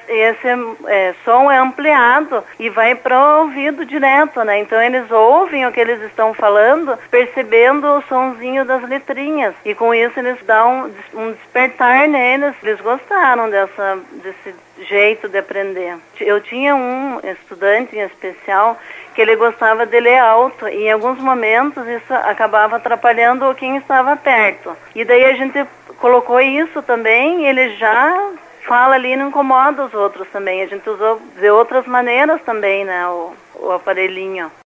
esse som é ampliado e vai para o ouvido direto, né? Então eles ouvem o que eles estão falando, percebendo o sonzinho das letrinhas. E com isso eles dão um despertar neles. Eles gostaram desse jeito de aprender. Eu tinha um estudante em especial que ele gostava de ler alto e em alguns momentos isso acabava atrapalhando quem estava perto. E daí a gente colocou isso também, ele já fala ali e não incomoda os outros também. A gente usou de outras maneiras também, né, o aparelhinho.